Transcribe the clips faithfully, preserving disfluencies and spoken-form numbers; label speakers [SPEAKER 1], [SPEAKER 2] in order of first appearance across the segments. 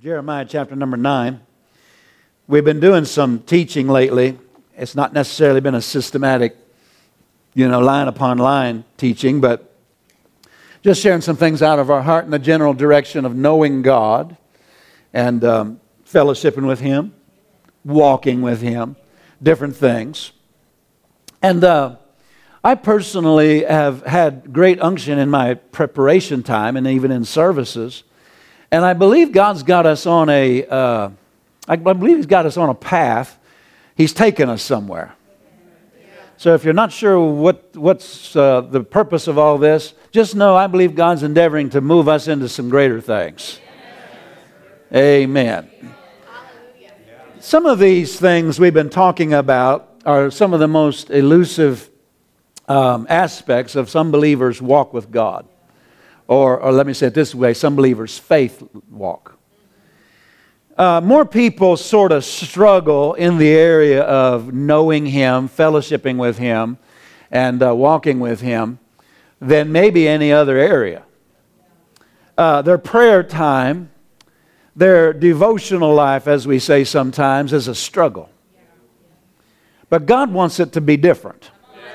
[SPEAKER 1] Jeremiah chapter number nine. We've been doing some teaching lately. It's not necessarily been a systematic, you know, line upon line teaching, but just sharing some things out of our heart in the general direction of knowing God and um, fellowshipping with Him, walking with Him, different things. And uh, I personally have had great unction in my preparation time and even in services. And I believe God's got us on a, uh, I believe He's got us on a path. He's taken us somewhere. So if you're not sure what what's uh, the purpose of all this, just know I believe God's endeavoring to move us into some greater things. Amen. Some of these things we've been talking about are some of the most elusive um, aspects of some believers' walk with God. Or, or let me say it this way, some believers' faith walk. Uh, more people sort of struggle in the area of knowing Him, fellowshipping with Him, and uh, walking with Him than maybe any other area. Uh, their prayer time, their devotional life, as we say sometimes, is a struggle. But God wants it to be different.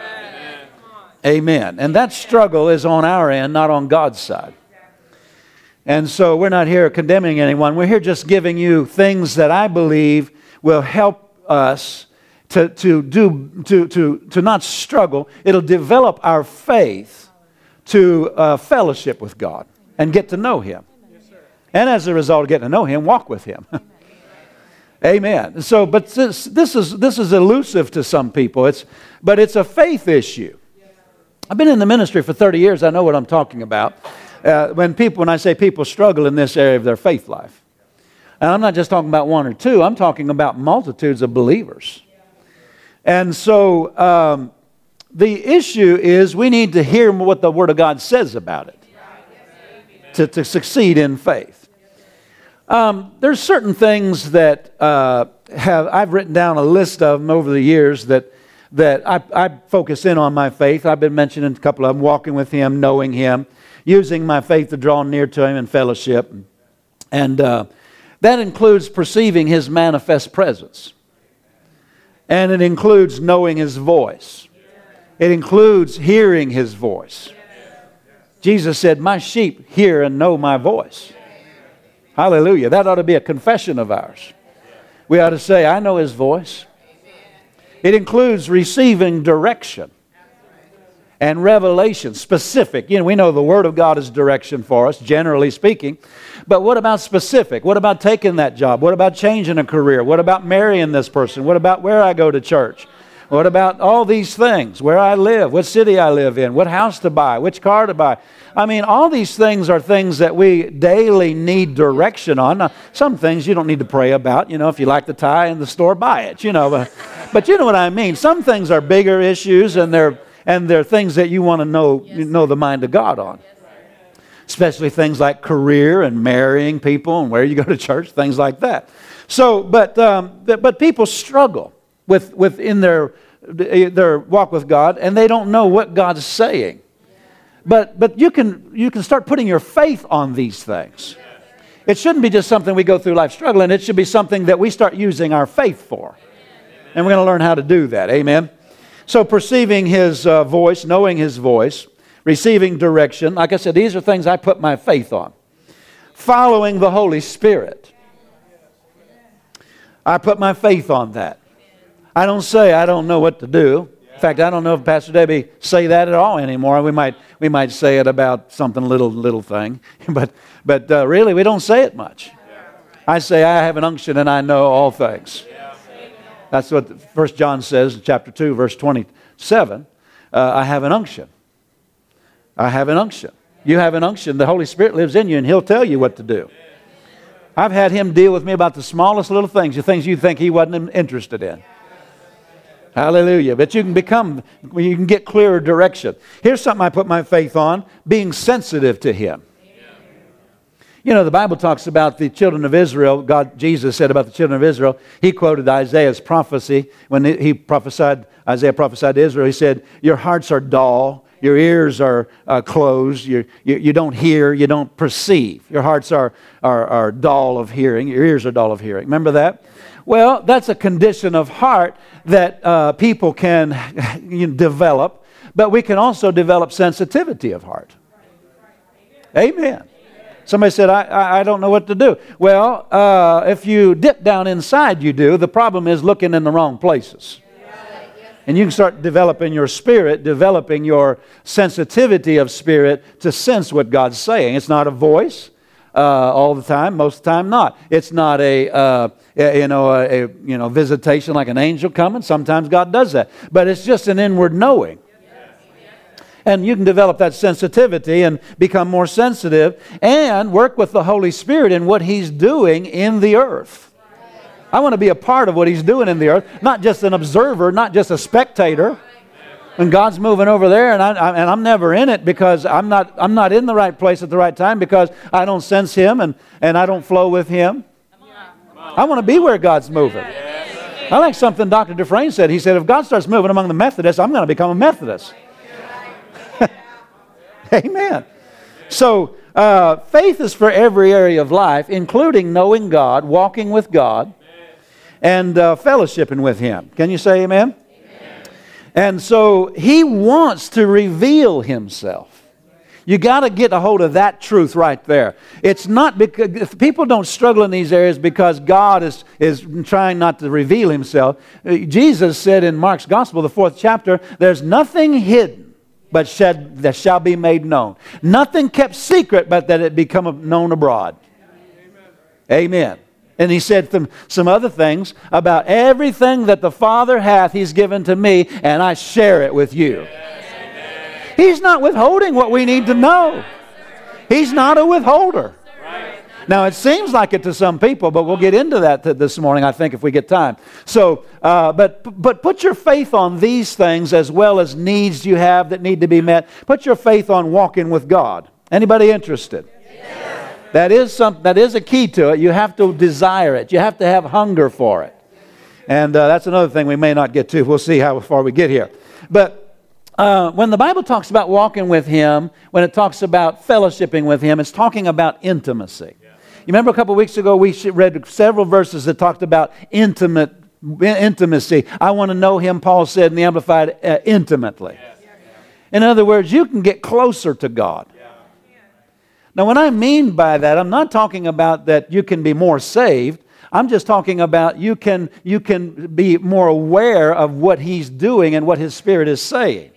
[SPEAKER 1] Amen. And that struggle is on our end, not on God's side. And so we're not here condemning anyone. We're here just giving you things that I believe will help us to, to, do, to, to, to not struggle. It'll develop our faith to uh, fellowship with God and get to know Him. And as a result of getting to know Him, walk with Him. Amen. So, but this, this is this is elusive to some people. It's but it's a faith issue. I've been in the ministry for thirty years. I know what I'm talking about. Uh, when people, when I say people struggle in this area of their faith life, and I'm not just talking about one or two. I'm talking about multitudes of believers. And so um, the issue is we need to hear what the Word of God says about it to, to succeed in faith. Um, there's certain things that uh, have I've written down a list of them over the years that that I, I focus in on my faith. I've been mentioning a couple of them: walking with Him, knowing Him, using my faith to draw near to Him in fellowship, and uh, that includes perceiving His manifest presence, and it includes knowing His voice. It includes hearing His voice. Jesus said, "My sheep hear and know my voice." Hallelujah. That ought to be a confession of ours. We ought to say, "I know His voice." It includes receiving direction and revelation, specific. You know, we know the Word of God is direction for us, generally speaking. But what about specific? What about taking that job? What about changing a career? What about marrying this person? What about where I go to church? What about all these things? Where I live, what city I live in, what house to buy, which car to buy. I mean, all these things are things that we daily need direction on. Now, some things you don't need to pray about. You know, if you like the tie in the store, buy it, you know. But, but you know what I mean. Some things are bigger issues, and they're, and they're things that you want to know, you know the mind of God on. Especially things like career and marrying people and where you go to church, things like that. So, but, um, but people struggle with within their their walk with God, and they don't know what God's saying. But but you can you can start putting your faith on these things. It shouldn't be just something we go through life struggling. It should be something that we start using our faith for. And we're going to learn how to do that. Amen. So perceiving His uh, voice, knowing His voice, receiving direction. Like I said, these are things I put my faith on. Following the Holy Spirit. I put my faith on that. I don't say I don't know what to do. In fact, I don't know if Pastor Debbie say that at all anymore. We might we might say it about something little little thing, but but uh, really we don't say it much. I say I have an unction and I know all things. That's what First John says in chapter two, verse twenty-seven. Uh, I have an unction. I have an unction. You have an unction. The Holy Spirit lives in you, and He'll tell you what to do. I've had Him deal with me about the smallest little things, the things you think He wasn't interested in. Hallelujah. But you can become, you can get clearer direction. Here's something I put my faith on: being sensitive to Him. You know, the Bible talks about the children of Israel. God, Jesus said about the children of Israel, He quoted Isaiah's prophecy. When he prophesied, Isaiah prophesied to Israel, He said, "Your hearts are dull, Your ears are uh, closed. You, you, you don't hear. You don't perceive. Your hearts are, are, are dull of hearing. Your ears are dull of hearing. Remember that? Well, that's a condition of heart that uh, people can you know, develop, but we can also develop sensitivity of heart. Amen. Somebody said, I, I, I don't know what to do. Well, uh, if you dip down inside, you do. The problem is looking in the wrong places. And you can start developing your spirit, developing your sensitivity of spirit to sense what God's saying. It's not a voice uh, all the time, most of the time not. It's not a, uh, you know, a, a you know visitation like an angel coming. Sometimes God does that. But it's just an inward knowing. And you can develop that sensitivity and become more sensitive and work with the Holy Spirit in what He's doing in the earth. I want to be a part of what He's doing in the earth, not just an observer, not just a spectator. When God's moving over there, and, I, I, and I'm never in it because I'm not, I'm not in the right place at the right time because I don't sense Him and, and I don't flow with Him. I want to be where God's moving. I like something Doctor Dufresne said. He said, if God starts moving among the Methodists, I'm going to become a Methodist. Amen. So, uh, faith is for every area of life, including knowing God, walking with God, and uh, fellowshipping with Him. Can you say amen? Amen? And so He wants to reveal Himself. You got to get a hold of that truth right there. It's not because if people don't struggle in these areas because God is, is trying not to reveal Himself. Jesus said in Mark's Gospel, the fourth chapter, there's nothing hidden but shed, that shall be made known. Nothing kept secret but that it become known abroad. Amen. Amen. And He said some, some other things about everything that the Father hath He's given to me, and I share it with you. Yes. He's not withholding what we need to know. He's not a withholder. Now, it seems like it to some people, but we'll get into that this morning, I think, if we get time. So, uh, but, but put your faith on these things as well as needs you have that need to be met. Put your faith on walking with God. Anybody interested? Yes. That is some, that is a key to it. You have to desire it. You have to have hunger for it. And uh, that's another thing we may not get to. We'll see how far we get here. But uh, when the Bible talks about walking with Him, when it talks about fellowshipping with Him, it's talking about intimacy. You remember a couple of weeks ago we read several verses that talked about intimate intimacy. I want to know Him, Paul said in the Amplified, uh, intimately. In other words, you can get closer to God. Now, what I mean by that, I'm not talking about that you can be more saved. I'm just talking about you can, you can be more aware of what He's doing and what His Spirit is saying.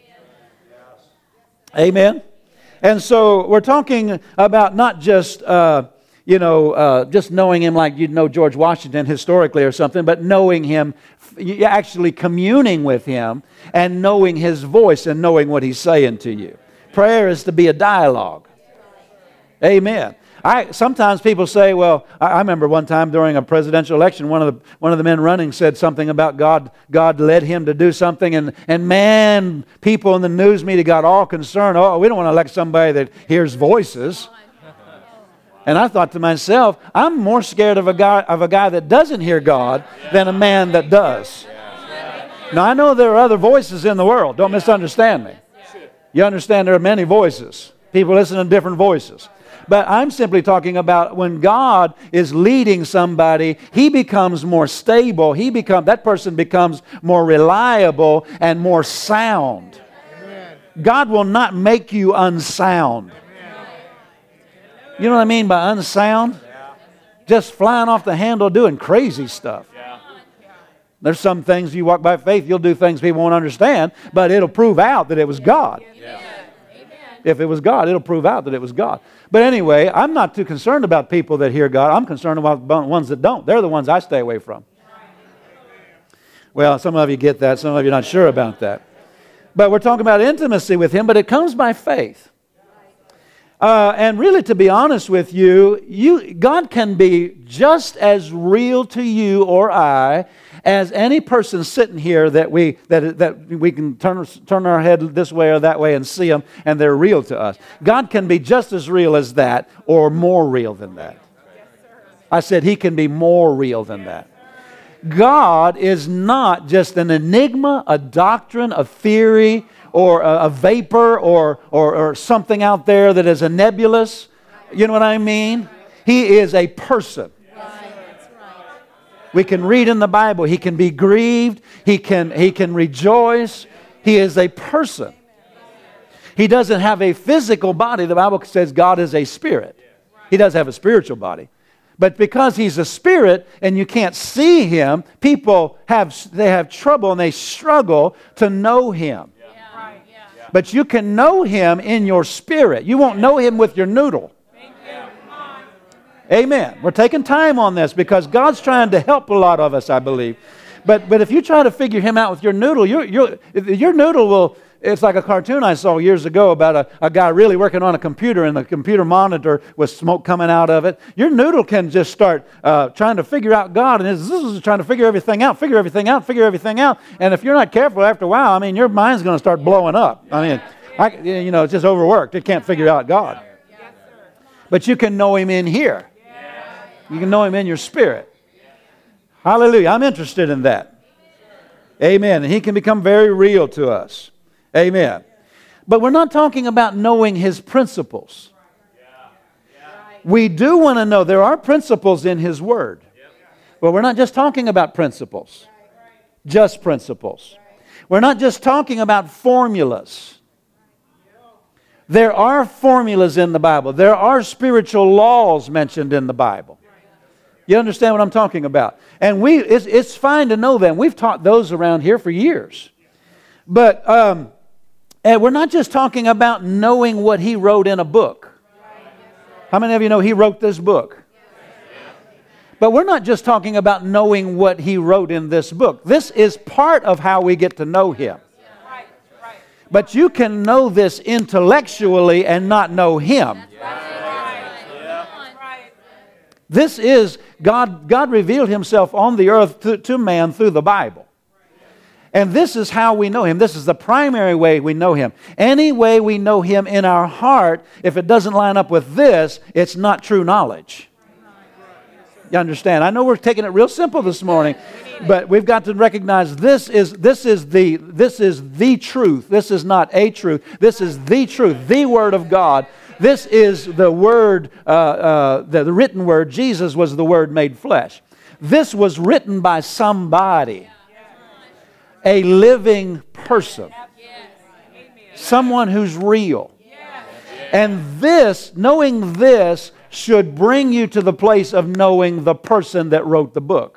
[SPEAKER 1] Amen? And so we're talking about not just, uh, you know, uh, just knowing Him like you'd know George Washington historically or something, but knowing Him, actually communing with Him and knowing His voice and knowing what He's saying to you. Prayer is to be a dialogue. Amen. I sometimes people say, well, I, I remember one time during a presidential election, one of the one of the men running said something about God. God led him to do something, and and man, people in the news media got all concerned. Oh, we don't want to elect somebody that hears voices. And I thought to myself, I'm more scared of a guy of a guy that doesn't hear God than a man that does. Now I know there are other voices in the world. Don't misunderstand me. You understand there are many voices. People listen to different voices. But I'm simply talking about when God is leading somebody, He becomes more stable. He become, that person becomes more reliable and more sound. Amen. God will not make you unsound. Amen. You know what I mean by unsound? Yeah. Just flying off the handle doing crazy stuff. Yeah. There's some things you walk by faith, you'll do things people won't understand, but it'll prove out that it was God. Yeah. If it was God, it'll prove out that it was God. But anyway, I'm not too concerned about people that hear God. I'm concerned about the ones that don't. They're the ones I stay away from. Well, some of you get that. Some of you are not sure about that. But we're talking about intimacy with Him, but it comes by faith. Uh, and really, to be honest with you, you, God can be just as real to you or I as any person sitting here that we that that we can turn turn our head this way or that way and see them, and they're real to us. God can be just as real as that, or more real than that. I said He can be more real than that. God is not just an enigma, a doctrine, a theory, or a, a vapor or, or, or something out there that is a nebulous. You know what I mean? He is a person. We can read in the Bible. He can be grieved. He can, he can rejoice. He is a person. He doesn't have a physical body. The Bible says God is a spirit. He does have a spiritual body. But because He's a spirit and you can't see Him, people have, they have trouble and they struggle to know Him. But you can know Him in your spirit. You won't know Him with your noodle. Amen. We're taking time on this because God's trying to help a lot of us, I believe. But but if you try to figure Him out with your noodle, your your your noodle will. It's like a cartoon I saw years ago about a, a guy really working on a computer and the computer monitor with smoke coming out of it. Your noodle can just start uh, trying to figure out God, and this is trying to figure everything out, figure everything out, figure everything out. And if you're not careful, after a while, I mean, your mind's going to start blowing up. I mean, I, you know, it's just overworked. It can't figure out God. But you can know Him in here. You can know Him in your spirit. Hallelujah. I'm interested in that. Amen. And He can become very real to us. Amen. But we're not talking about knowing His principles. We do want to know there are principles in His Word. But we're not just talking about principles. Just principles. We're not just talking about formulas. There are formulas in the Bible. There are spiritual laws mentioned in the Bible. You understand what I'm talking about? And we it's, it's fine to know them. We've taught those around here for years. But um, and we're not just talking about knowing what He wrote in a book. How many of you know He wrote this book? But we're not just talking about knowing what He wrote in this book. This is part of how we get to know Him. But you can know this intellectually and not know Him. This is, God, God revealed Himself on the earth to, to man through the Bible. And this is how we know Him. This is the primary way we know Him. Any way we know Him in our heart, if it doesn't line up with this, it's not true knowledge. You understand? I know we're taking it real simple this morning, but we've got to recognize this is this is the this is the truth. This is not a truth. This is the truth, the Word of God. This is the Word, uh, uh, the, the written Word. Jesus was the Word made flesh. This was written by somebody, a living person, someone who's real. And this, knowing this, should bring you to the place of knowing the person that wrote the book.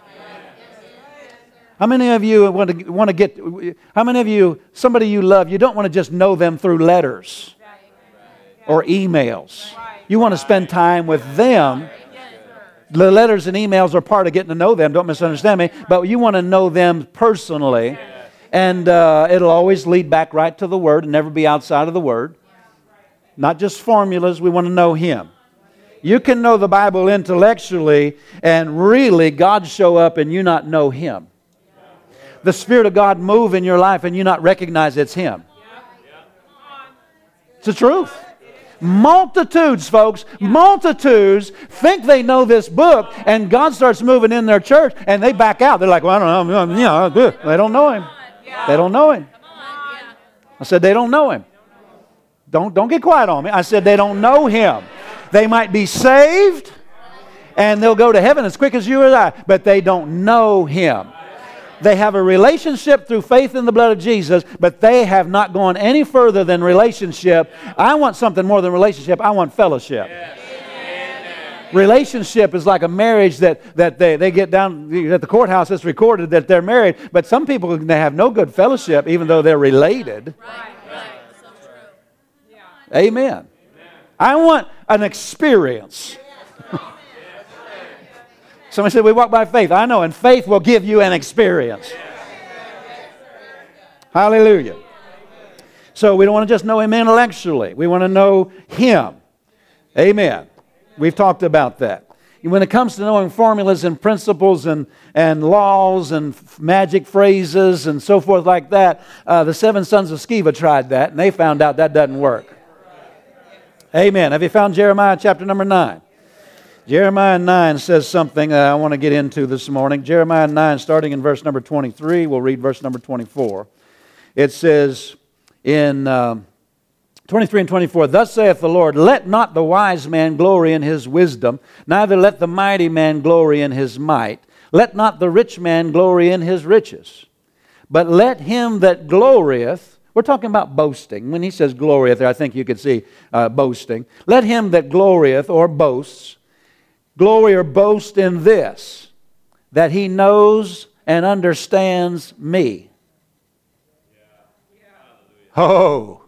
[SPEAKER 1] How many of you want to want to get? How many of you, somebody you love, you don't want to just know them through letters or emails. You want to spend time with them. The letters and emails are part of getting to know them. Don't misunderstand me. But you want to know them personally, and uh, it'll always lead back right to the Word and never be outside of the Word. Not just formulas. We want to know Him. You can know the Bible intellectually and really God show up and you not know Him. The Spirit of God move in your life and you not recognize it's Him. It's the truth. Multitudes, folks, multitudes think they know this book and God starts moving in their church and they back out. They're like, well, I don't know. You know, they don't know Him. They don't know Him. I said, they don't know Him. Don't, don't get quiet on me. I said, they don't know Him. They might be saved and they'll go to heaven as quick as you or I, but they don't know Him. They have a relationship through faith in the blood of Jesus, but they have not gone any further than relationship. I want something more than relationship. I want fellowship. Relationship is like a marriage that, that they, they get down at the courthouse. It's recorded that they're married, but some people they have no good fellowship even though they're related. Amen. I want an experience. Somebody said we walk by faith. I know, and faith will give you an experience. Hallelujah. So we don't want to just know Him intellectually. We want to know Him. Amen. We've talked about that. When it comes to knowing formulas and principles and, and laws and f- magic phrases and so forth like that, uh, the seven sons of Sceva tried that, and they found out that doesn't work. Amen. Have you found Jeremiah chapter number nine? Jeremiah nine says something that I want to get into this morning. Jeremiah nine, starting in verse number twenty-three, we'll read verse number twenty-four. It says, in um, twenty-three and twenty-four, thus saith the Lord, let not the wise man glory in his wisdom, neither let the mighty man glory in his might. Let not the rich man glory in his riches. But let him that glorieth, we're talking about boasting. When he says glorieth, I think you could see uh, boasting. Let him that glorieth or boasts, glory or boast in this, that he knows and understands me. Oh.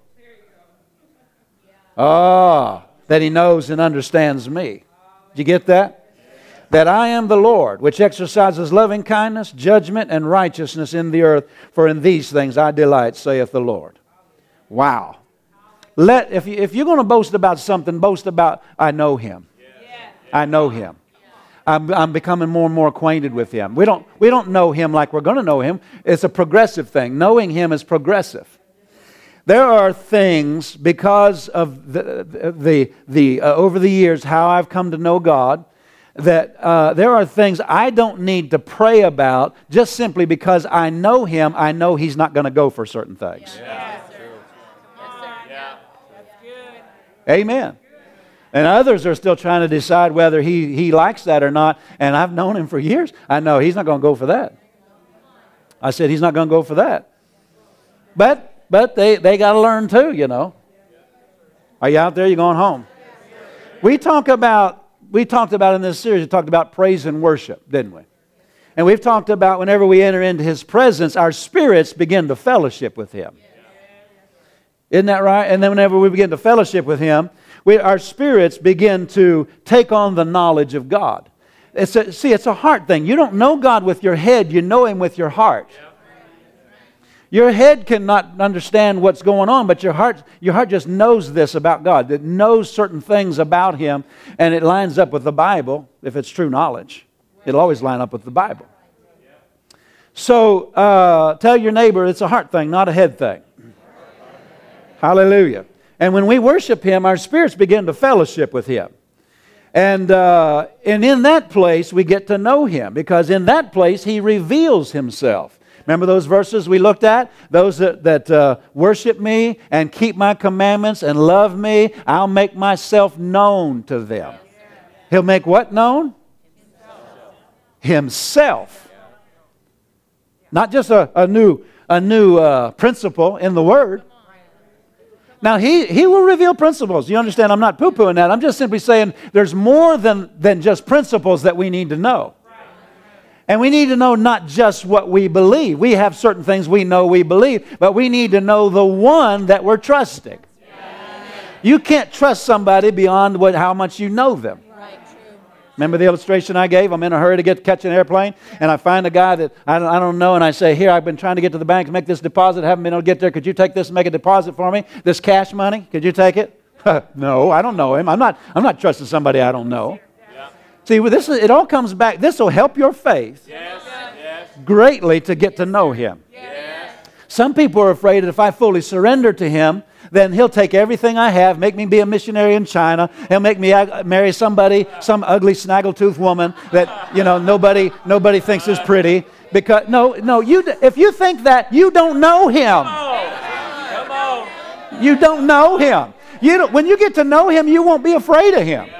[SPEAKER 1] Ah, that he knows and understands me. Did you get that? That I am the Lord, which exercises loving kindness, judgment, and righteousness in the earth. For in these things I delight, saith the Lord. Wow. Let if you, if you're going to boast about something, boast about I know Him. I know Him. I'm, I'm becoming more and more acquainted with Him. We don't we don't know Him like we're going to know Him. It's a progressive thing. Knowing Him is progressive. There are things because of the the the uh, over the years how I've come to know God. That uh, there are things I don't need to pray about just simply because I know Him. I know He's not going to go for certain things.
[SPEAKER 2] Yeah. Yes, sir. Yeah. That's good.
[SPEAKER 1] Amen. And others are still trying to decide whether he, he likes that or not. And I've known Him for years. I know He's not going to go for that. I said He's not going to go for that. But but they, they got to learn too, you know. Are you out there? You going home? We talk about We talked about in this series, we talked about praise and worship, didn't we? And we've talked about whenever we enter into His presence, our spirits begin to fellowship with Him. Isn't that right? And then whenever we begin to fellowship with Him, we, our spirits begin to take on the knowledge of God. It's a, see, it's a heart thing. You don't know God with your head, you know Him with your heart. Your head cannot understand what's going on, but your heart, your heart just knows this about God. It knows certain things about Him, and it lines up with the Bible, if it's true knowledge. It'll always line up with the Bible. So, uh, tell your neighbor it's a heart thing, not a head thing. Hallelujah. And when we worship Him, our spirits begin to fellowship with Him. And, uh, and in that place, we get to know Him, because in that place, He reveals Himself. Remember those verses we looked at? Those that, that uh, worship me and keep my commandments and love me, I'll make myself known to them. He'll make what known? Himself. Himself. Not just a, a new, a new uh, principle in the Word. Now, he, he will reveal principles. You understand? I'm not poo-pooing that. I'm just simply saying there's more than, than just principles that we need to know. And we need to know not just what we believe. We have certain things we know we believe, but we need to know the one that we're trusting. You can't trust somebody beyond what, how much you know them.
[SPEAKER 2] Right, true.
[SPEAKER 1] Remember the illustration I gave? I'm in a hurry to get catch an airplane, and I find a guy that I don't, I don't know, and I say, here, I've been trying to get to the bank to make this deposit. Haven't been able to get there. Could you take this and make a deposit for me? This cash money, could you take it? No, I don't know him. I'm not, I'm not trusting somebody I don't know. See, this is, it all comes back. This will help your faith
[SPEAKER 2] Yes. Yes.
[SPEAKER 1] greatly to get to know Him.
[SPEAKER 2] Yes.
[SPEAKER 1] Some people are afraid that if I fully surrender to Him, then He'll take everything I have, make me be a missionary in China. He'll make me marry somebody, some ugly snaggletooth woman that, you know, nobody nobody thinks is pretty. Because no, no, you if you think that, you don't know Him.
[SPEAKER 2] Come on.
[SPEAKER 1] You don't know Him. You don't, when you get to know Him, you won't be afraid of Him.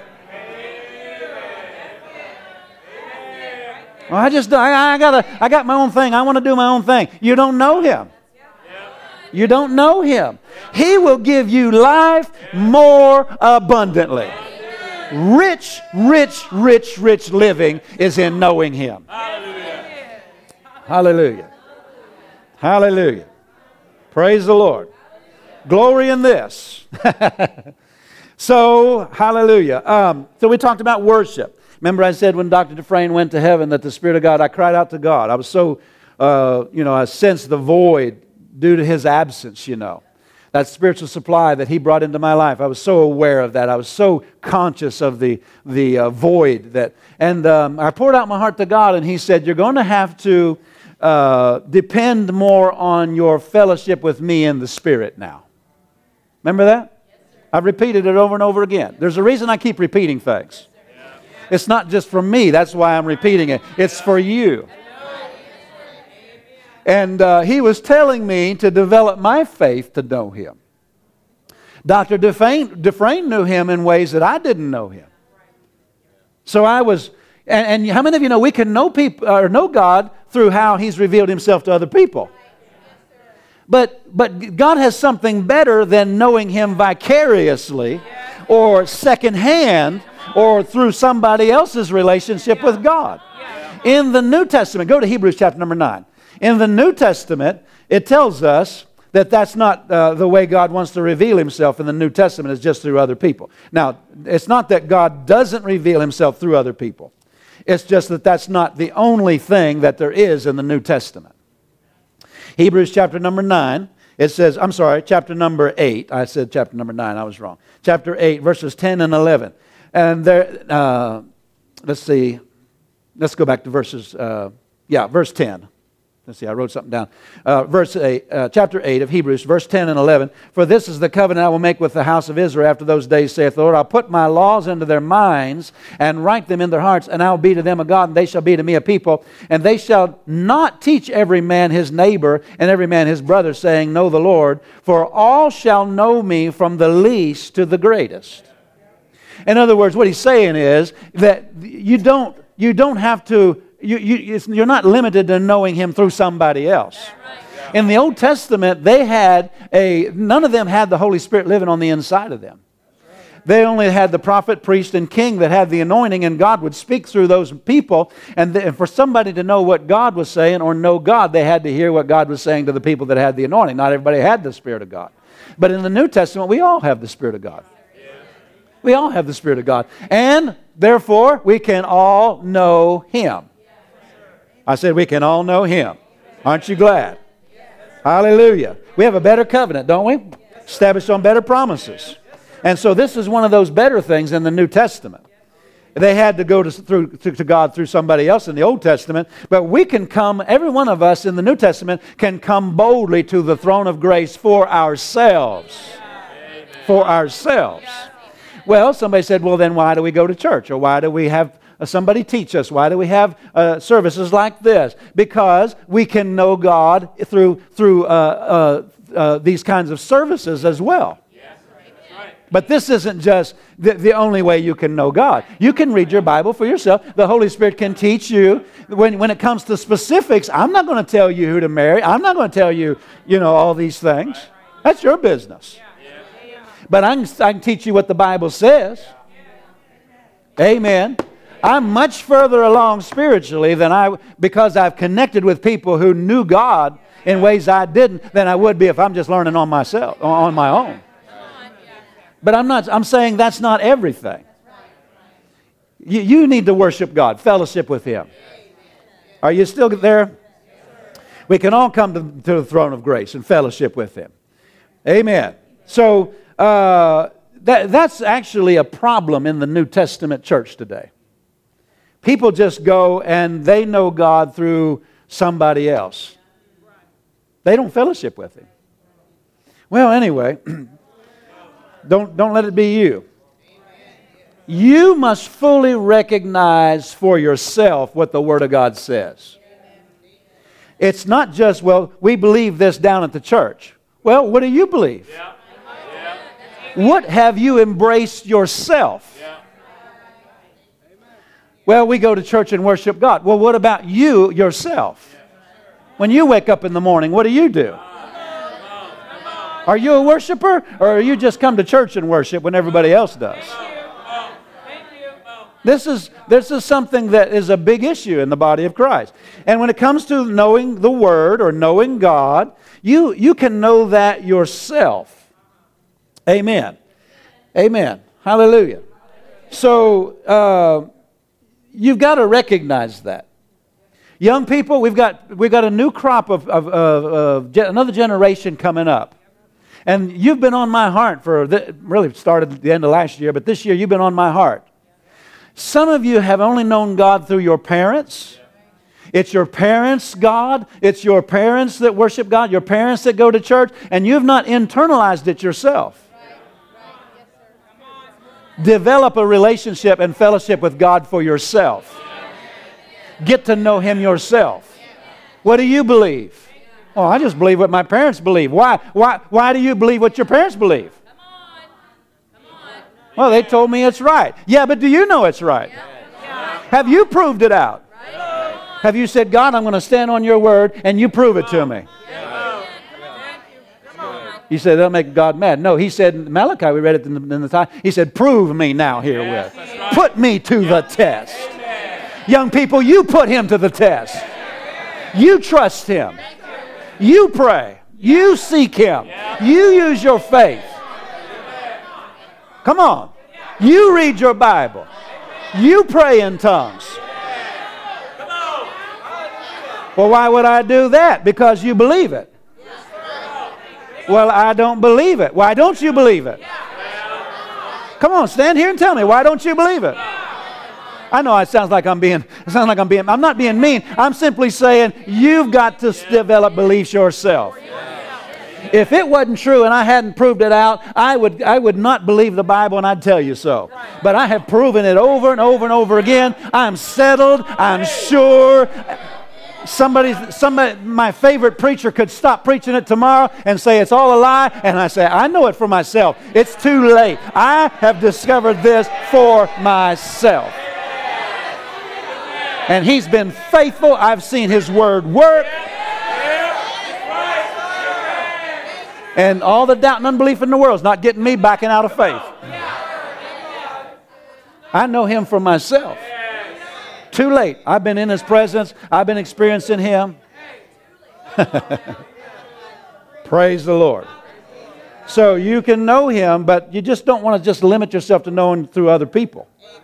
[SPEAKER 1] Well, I just, I, I got I got my own thing. I want to do my own thing. You don't know Him. You don't know Him. He will give you life more abundantly. Rich, rich, rich, rich living is in knowing Him.
[SPEAKER 2] Hallelujah.
[SPEAKER 1] Hallelujah. Hallelujah. Praise the Lord. Glory in this. So, hallelujah. Um, so we talked about worship. Remember I said when Doctor Dufresne went to heaven that the Spirit of God, I cried out to God. I was so, uh, you know, I sensed the void due to His absence, you know. That spiritual supply that He brought into my life. I was so aware of that. I was so conscious of the, the uh, void. that, And um, I poured out my heart to God, and He said, you're going to have to uh, depend more on your fellowship with me in the Spirit now. Remember that? Yes, I've repeated it over and over again. There's a reason I keep repeating things. It's not just for me. That's why I'm repeating it. It's for you. And uh, he was telling me to develop my faith to know him. Doctor Dufresne, Dufresne knew him in ways that I didn't know him. So I was, and, and how many of you know we can know people or know God through how he's revealed himself to other people? But, but God has something better than knowing him vicariously or secondhand or through somebody else's relationship with God. In the New Testament, go to Hebrews chapter number nine. In the New Testament, it tells us that that's not uh, the way God wants to reveal himself in the New Testament, is just through other people. Now, it's not that God doesn't reveal himself through other people. It's just that that's not the only thing that there is in the New Testament. Hebrews chapter number nine, it says, I'm sorry, chapter number eight. I said chapter number nine, I was wrong. Chapter eight, verses ten and eleven. And there, uh, let's see, let's go back to verses, uh, yeah, verse ten. Let's see, I wrote something down. Uh, verse eight, uh, chapter eight of Hebrews, verse ten and eleven. For this is the covenant I will make with the house of Israel after those days, saith the Lord. I'll put my laws into their minds and write them in their hearts, and I will be to them a God, and they shall be to me a people. And they shall not teach every man his neighbor and every man his brother, saying, Know the Lord, for all shall know me from the least to the greatest. In other words, what he's saying is that you don't, you don't have to You, you, it's, you're not limited to knowing him through somebody else. In the Old Testament, they had a, none of them had the Holy Spirit living on the inside of them. They only had the prophet, priest, and king that had the anointing, and God would speak through those people. And, the, and for somebody to know what God was saying or know God, they had to hear what God was saying to the people that had the anointing. Not everybody had the Spirit of God. But in the New Testament, we all have the Spirit of God. We all have the Spirit of God. And therefore, we can all know him. I said we can all know him. Aren't you glad? Hallelujah. We have a better covenant, don't we? Established on better promises. And so this is one of those better things in the New Testament. They had to go to, through, to God through somebody else in the Old Testament. But we can come, every one of us in the New Testament can come boldly to the throne of grace for ourselves. For ourselves. Well, somebody said, well, then why do we go to church? Or why do we have somebody teach us? Why do we have uh, services like this? Because we can know God through through uh, uh, uh, these kinds of services as well. Yes. Right. But this isn't just the, the only way you can know God. You can read your Bible for yourself. The Holy Spirit can teach you. When, when it comes to specifics, I'm not going to tell you who to marry. I'm not going to tell you, you know, all these things. That's your business. But I can, I can teach you what the Bible says. Amen. I'm much further along spiritually than I, because I've connected with people who knew God in ways I didn't, than I would be if I'm just learning on myself, on my own. But I'm not, I'm saying that's not everything. You, you need to worship God, fellowship with him. Are you still there? We can all come to, to the throne of grace and fellowship with him. Amen. So uh, that, that's actually a problem in the New Testament church today. People just go and they know God through somebody else. They don't fellowship with him. Well, anyway, don't, don't let it be you. You must fully recognize for yourself what the Word of God says. It's not just, well, we believe this down at the church. Well, what do you believe? Yeah. Yeah. What have you embraced yourself? Yeah. Well, we go to church and worship God. Well, what about you yourself? When you wake up in the morning, what do you do? Are you a worshiper, or are you just come to church and worship when everybody else does? This is, this is something that is a big issue in the body of Christ. And when it comes to knowing the Word or knowing God, you, you can know that yourself. Amen. Amen. Hallelujah. So, uh, you've got to recognize that. Young people, we've got we've got a new crop of, of, of, of ge- another generation coming up. And you've been on my heart for, the, really started at the end of last year, but this year you've been on my heart. Some of you have only known God through your parents. It's your parents' God. It's your parents that worship God, your parents that go to church, and you've not internalized it yourself. Develop a relationship and fellowship with God for yourself. Get to know him yourself. What do you believe? Well, I just believe what my parents believe. Why? Why? Why do you believe what your parents believe?
[SPEAKER 2] Come on. Come on.
[SPEAKER 1] Well, they told me it's right. Yeah, but do you know it's right?
[SPEAKER 2] Yeah.
[SPEAKER 1] Have you proved it out?
[SPEAKER 2] Right.
[SPEAKER 1] Have you said, God, I'm going to stand on your word, and you prove it to me?
[SPEAKER 2] Yeah. Come on.
[SPEAKER 1] You say, that'll make God mad. No, he said, in Malachi, we read it in the, in the time, he said, prove me now herewith. Put me to the test. Young people, you put him to the test. You trust him. You pray. You seek him. You use your faith. Come on. You read your Bible. You pray in tongues. Well, why would I do that? Because you believe it. Well, I don't believe it. Why don't you believe it? Come on, stand here and tell me, why don't you believe it? I know it sounds like I'm being, it sounds like I'm being, I'm not being mean. I'm simply saying you've got to develop beliefs yourself. If it wasn't true and I hadn't proved it out, I would, I would not believe the Bible and I'd tell you so. But I have proven it over and over and over again. I'm settled. I'm sure. Somebody, somebody, my favorite preacher could stop preaching it tomorrow and say it's all a lie. And I say, I know it for myself. It's too late. I have discovered this for myself. And he's been faithful. I've seen his word work. And all the doubt and unbelief in the world is not getting me backing out of faith. I know him for myself. Too late. I've been in his presence. I've been experiencing him. Praise the Lord. So you can know him, but you just don't want to just limit yourself to knowing through other people.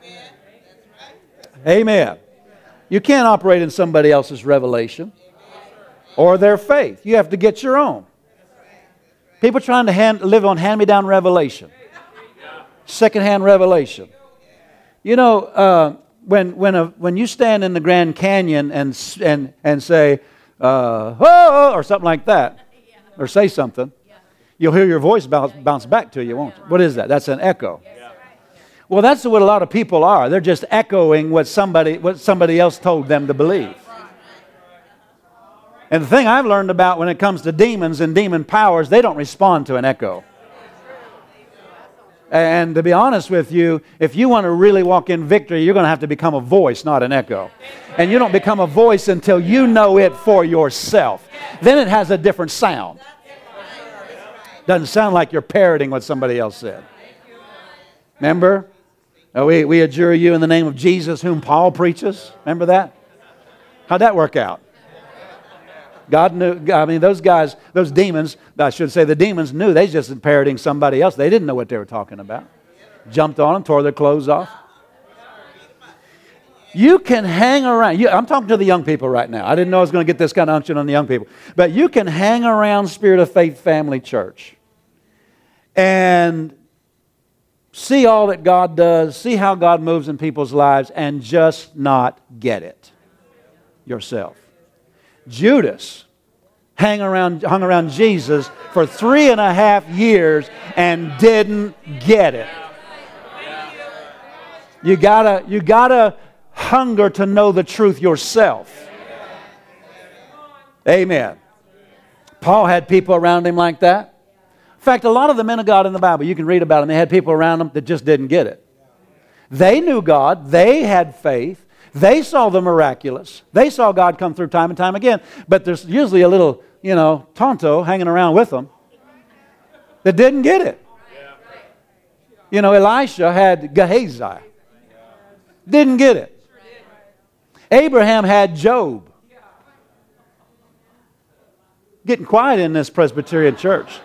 [SPEAKER 1] Amen. You can't operate in somebody else's revelation or their faith. You have to get your own. People trying to hand, live on hand-me-down revelation. Second-hand revelation. You know, uh, when when a, when you stand in the Grand Canyon and and and say, uh, oh, or something like that, or say something, you'll hear your voice bounce, bounce back to you, won't you? What is that? That's an echo. Well, that's what a lot of people are. They're just echoing what somebody what somebody else told them to believe. And the thing I've learned about when it comes to demons and demon powers, they don't respond to an echo. And to be honest with you, if you want to really walk in victory, you're going to have to become a voice, not an echo. And you don't become a voice until you know it for yourself. Then it has a different sound. Doesn't sound like you're parroting what somebody else said. Remember? Oh, we, we adjure you in the name of Jesus whom Paul preaches. Remember that? How'd that work out? God knew, I mean, those guys, those demons, I should say the demons knew they just parroting somebody else. They didn't know what they were talking about. Jumped on them, tore their clothes off. You can hang around. You, I'm talking to the young people right now. I didn't know I was going to get this kind of unction on the young people. But you can hang around Spirit of Faith Family Church and see all that God does, see how God moves in people's lives, and just not get it yourself. Judas hung around, hung around Jesus for three and a half years and didn't get it. You gotta, you gotta hunger to know the truth yourself. Amen. Paul had people around him like that. In fact, a lot of the men of God in the Bible, you can read about them, they had people around them that just didn't get it. They knew God. They had faith. They saw the miraculous. They saw God come through time and time again. But there's usually a little, you know, tonto hanging around with them that didn't get it. You know, Elisha had Gehazi. Didn't get it. Abraham had Job. Getting quiet in this Presbyterian church.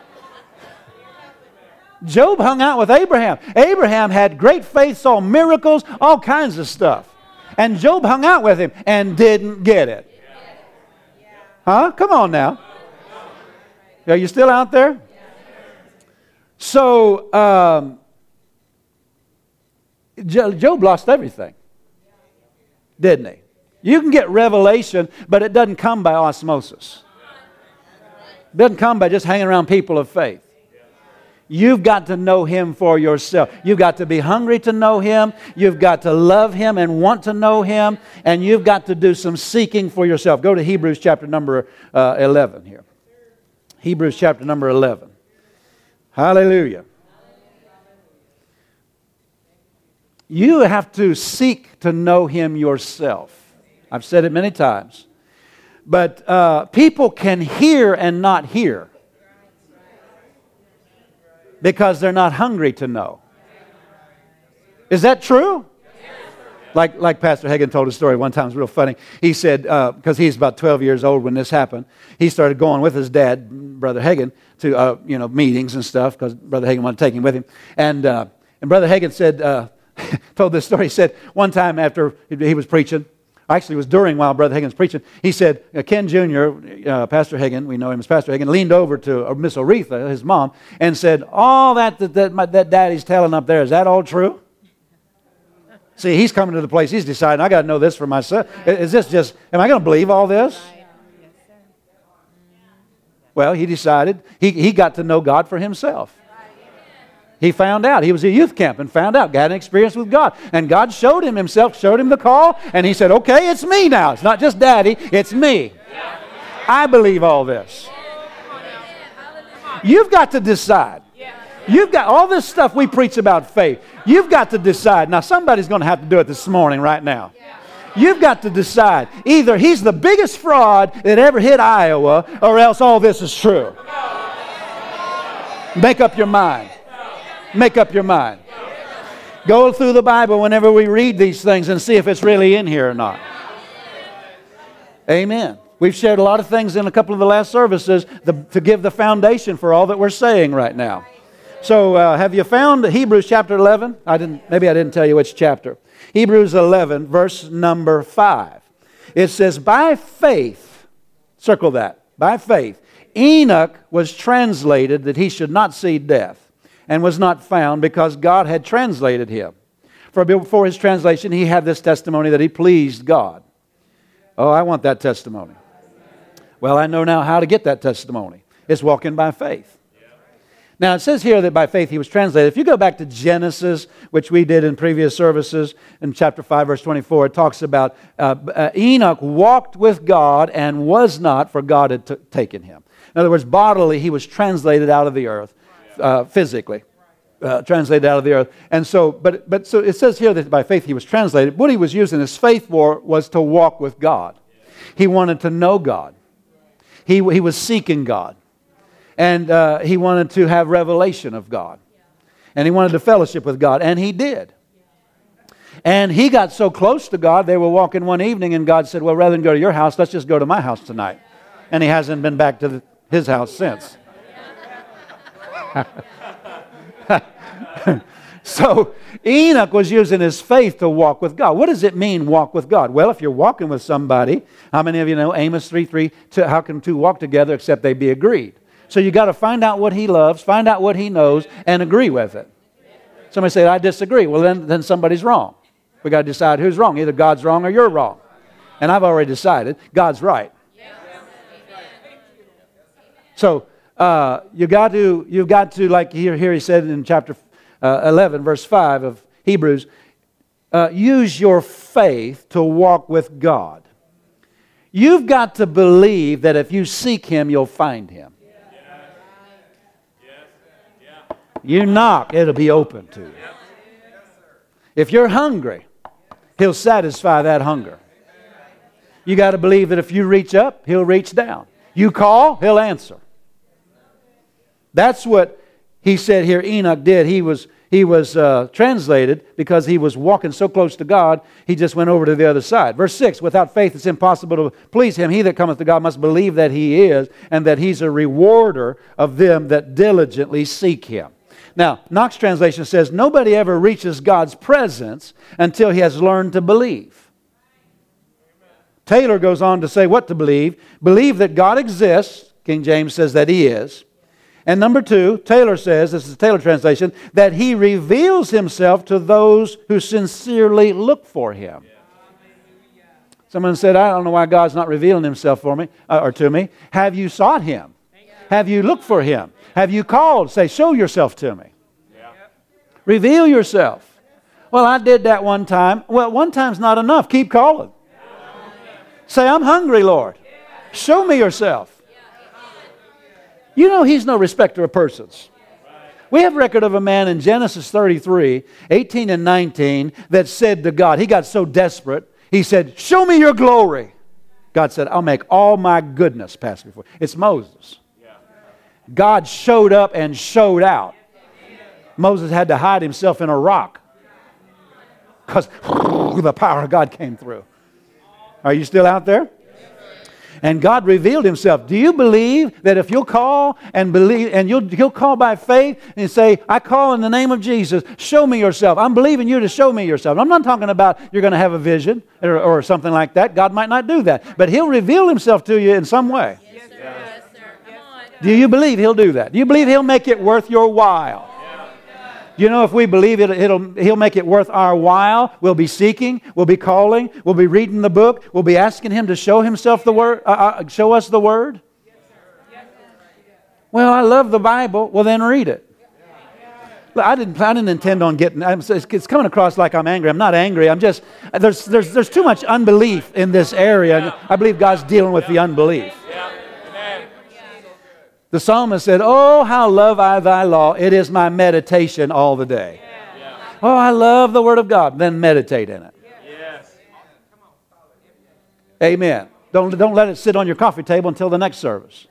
[SPEAKER 1] Job hung out with Abraham. Abraham had great faith, saw miracles, all kinds of stuff. And Job hung out with him and didn't get it. Huh? Come on now. Are you still out there? So, um, Job lost everything. Didn't he? You can get revelation, but it doesn't come by osmosis. It doesn't come by just hanging around people of faith. You've got to know Him for yourself. You've got to be hungry to know Him. You've got to love Him and want to know Him. And you've got to do some seeking for yourself. Go to Hebrews chapter number uh, eleven here. Hebrews chapter number eleven. Hallelujah. You have to seek to know Him yourself. I've said it many times. But uh, people can hear and not hear because they're not hungry to know. Is that true? Like, like Pastor Hagin told a story one time. It was real funny. He said, because uh, he's about twelve years old when this happened, he started going with his dad, Brother Hagin, to uh, you know meetings and stuff because Brother Hagin wanted to take him with him. And uh, and Brother Hagin said, uh, told this story. He said one time after he was preaching, actually it was during while Brother Hagin was preaching, he said, Ken Junior, uh, Pastor Hagin, we know him as Pastor Hagin, leaned over to Miss Aretha, his mom, and said, all that that, that, my, that daddy's telling up there, is that all true? See, he's coming to the place, he's deciding, I got to know this for myself. Is this just, am I going to believe all this? Well, he decided, he, he got to know God for himself. He found out. He was at youth camp and found out, got an experience with God. And God showed him himself, showed him the call, and he said, okay, it's me now. It's not just daddy, it's me. I believe all this. You've got to decide. You've got all this stuff we preach about faith. You've got to decide. Now, somebody's going to have to do it this morning, right now. You've got to decide. Either he's the biggest fraud that ever hit Iowa, or else all this is true. Make up your mind. Make up your mind. Go through the Bible whenever we read these things and see if it's really in here or not. Amen. We've shared a lot of things in a couple of the last services the, to give the foundation for all that we're saying right now. So uh, have you found Hebrews chapter eleven? I didn't. Maybe I didn't tell you which chapter. Hebrews eleven, verse number five. It says, by faith, circle that, by faith, Enoch was translated that he should not see death, and was not found because God had translated him. For before his translation, he had this testimony that he pleased God. Oh, I want that testimony. Well, I know now how to get that testimony. It's walking by faith. Now, it says here that by faith he was translated. If you go back to Genesis, which we did in previous services, in chapter five, verse twenty-four, it talks about uh, uh, Enoch walked with God and was not, for God had t- taken him. In other words, bodily, he was translated out of the earth, uh, physically. Uh, translated out of the earth. And so, but but so it says here that by faith he was translated. What he was using his faith for was to walk with God. He wanted to know God. He, he was seeking God. And uh, he wanted to have revelation of God. And he wanted to fellowship with God. And he did. And he got so close to God, they were walking one evening and God said, well, rather than go to your house, let's just go to my house tonight. And he hasn't been back to the, his house since. So Enoch was using his faith to walk with God. What does it mean, walk with God? Well, if you're walking with somebody, how many of you know Amos three three, how can two walk together except they be agreed? So you got to find out what he loves, find out what he knows, and agree with it. Somebody say, I disagree. Well, then, then somebody's wrong. We got to decide who's wrong. Either God's wrong or you're wrong. And I've already decided God's right. So uh, you got to, you've got to, like here, here he said in chapter uh, eleven, verse five of Hebrews, uh, use your faith to walk with God. You've got to believe that if you seek Him, you'll find Him. You knock, it'll be open to you. If you're hungry, He'll satisfy that hunger. You got to believe that if you reach up, He'll reach down. You call, He'll answer. That's what he said here Enoch did. He was, he was uh, translated because he was walking so close to God, he just went over to the other side. Verse six, without faith it's impossible to please Him. He that cometh to God must believe that He is, and that He's a rewarder of them that diligently seek Him. Now, Knox translation says, nobody ever reaches God's presence until he has learned to believe. Taylor goes on to say what to believe. Believe that God exists. King James says that He is. And number two, Taylor says, this is the Taylor translation, that He reveals Himself to those who sincerely look for Him. Someone said, I don't know why God's not revealing Himself for me uh, or to me. Have you sought Him? Have you looked for Him? Have you called? Say, show yourself to me. Yeah. Reveal yourself. Well, I did that one time. Well, one time's not enough. Keep calling. Say, I'm hungry, Lord. Show me yourself. You know He's no respecter of persons. We have record of a man in Genesis thirty-three, eighteen and nineteen, that said to God, he got so desperate, he said, show me your glory. God said, I'll make all my goodness pass before you. It's Moses. God showed up and showed out. Moses had to hide himself in a rock because the power of God came through. Are you still out there? And God revealed Himself. Do you believe that if you'll call and believe, and you'll, you'll call by faith and say, I call in the name of Jesus, show me yourself. I'm believing you to show me yourself. I'm not talking about you're going to have a vision or, or something like that. God might not do that. But He'll reveal Himself to you in some way.
[SPEAKER 2] Yes, sir. Yes, sir. Come on.
[SPEAKER 1] Do you believe He'll do that? Do you believe He'll make it worth your while? You know, if we believe it, it'll, He'll make it worth our while. We'll be seeking, we'll be calling, we'll be reading the book, we'll be asking Him to show Himself the word, uh, uh, show us the Word. Well, I love the Bible. Well, then read it. Look, I didn't, I didn't intend on getting. I'm, it's coming across like I'm angry. I'm not angry. I'm just there's there's there's too much unbelief in this area. I believe God's dealing with the unbelief. The psalmist said, oh, how love I thy law. It is my meditation all the day. Yeah. Oh, I love the Word of God. Then meditate in it. Yes. Amen. Don't, don't let it sit on your coffee table until the next service.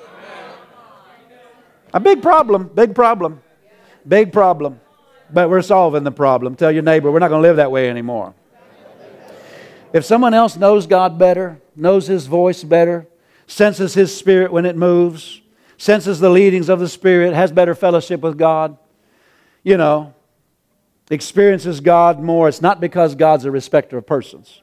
[SPEAKER 1] A big problem, big problem, big problem. But we're solving the problem. Tell your neighbor, we're not going to live that way anymore. If someone else knows God better, knows His voice better, senses His Spirit when it moves, senses the leadings of the Spirit, has better fellowship with God, you know, experiences God more, it's not because God's a respecter of persons.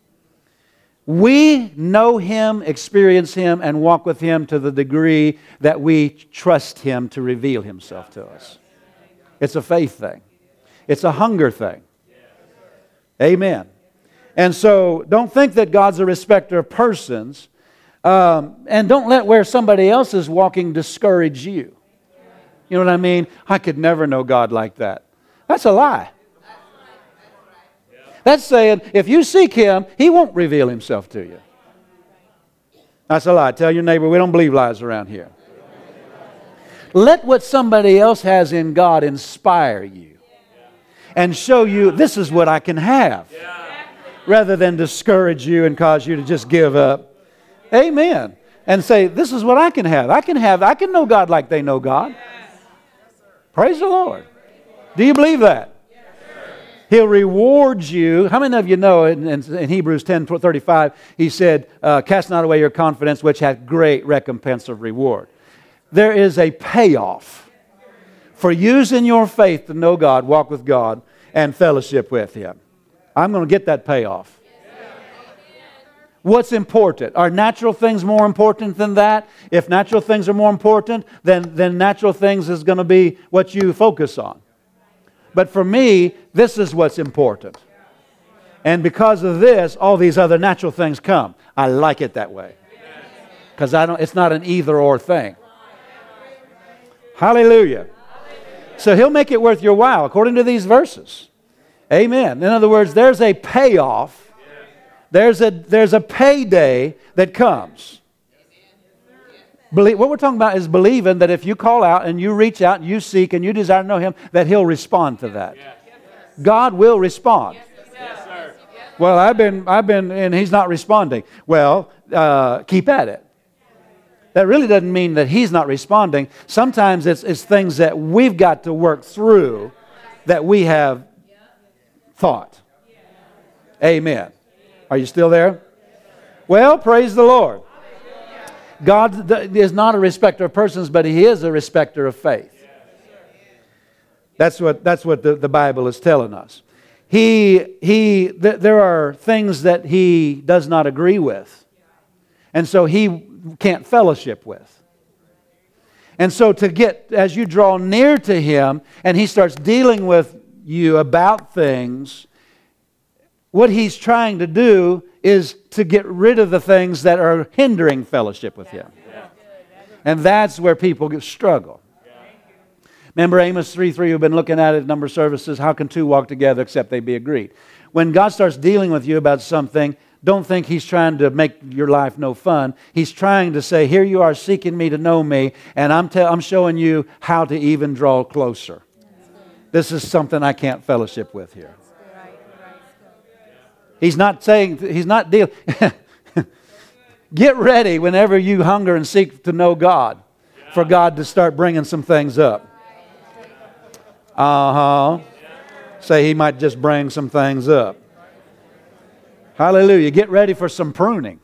[SPEAKER 1] We know Him, experience Him, and walk with Him to the degree that we trust Him to reveal Himself to us. It's a faith thing. It's a hunger thing. Amen. And so don't think that God's a respecter of persons. Um, and don't let where somebody else is walking discourage you. You know what I mean? I could never know God like that. That's a lie. That's saying if you seek Him, He won't reveal Himself to you. That's a lie. Tell your neighbor, we don't believe lies around here. Let what somebody else has in God inspire you and show you this is what I can have, rather than discourage you and cause you to just give up. Amen. And say, this is what I can have. I can have, I can know God like they know God. Praise the Lord. Do you believe that? He'll reward you. How many of you know in, in, in Hebrews ten thirty-five, he said, uh, cast not away your confidence, which hath great recompense of reward. There is a payoff for using your faith to know God, walk with God, and fellowship with Him. I'm going to get that payoff. What's important? Are natural things more important than that? If natural things are more important, then, then natural things is going to be what you focus on. But for me, this is what's important. And because of this, all these other natural things come. I like it that way. Because I don't. It's not an either or thing. Hallelujah. So He'll make it worth your while, according to these verses. Amen. In other words, there's a payoff. There's a, there's a payday that comes. Believe, what we're talking about is believing that if you call out and you reach out and you seek and you desire to know Him, that He'll respond to that. God will respond.
[SPEAKER 2] Yes, sir.
[SPEAKER 1] Well, I've been, I've been, and He's not responding. Well, uh, keep at it. That really doesn't mean that He's not responding. Sometimes it's, it's things that we've got to work through that we have thought. Amen. Are you still there? Well, praise the Lord. God is not a respecter of persons, but He is a respecter of faith. That's what, that's what the, the Bible is telling us. He, he, th- there are things that He does not agree with. And so He can't fellowship with. And so to get, as you draw near to Him and He starts dealing with you about things, what He's trying to do is to get rid of the things that are hindering fellowship with Him. And that's where people struggle. Remember Amos three three, we've been looking at it in a number of services. How can two walk together except they be agreed? When God starts dealing with you about something, don't think He's trying to make your life no fun. He's trying to say, here you are seeking me to know me, and I'm, te- I'm showing you how to even draw closer. This is something I can't fellowship with here. He's not saying, He's not dealing. Get ready whenever you hunger and seek to know God, for God to start bringing some things up. Uh-huh. Say He might just bring some things up. Hallelujah. Get ready for some pruning.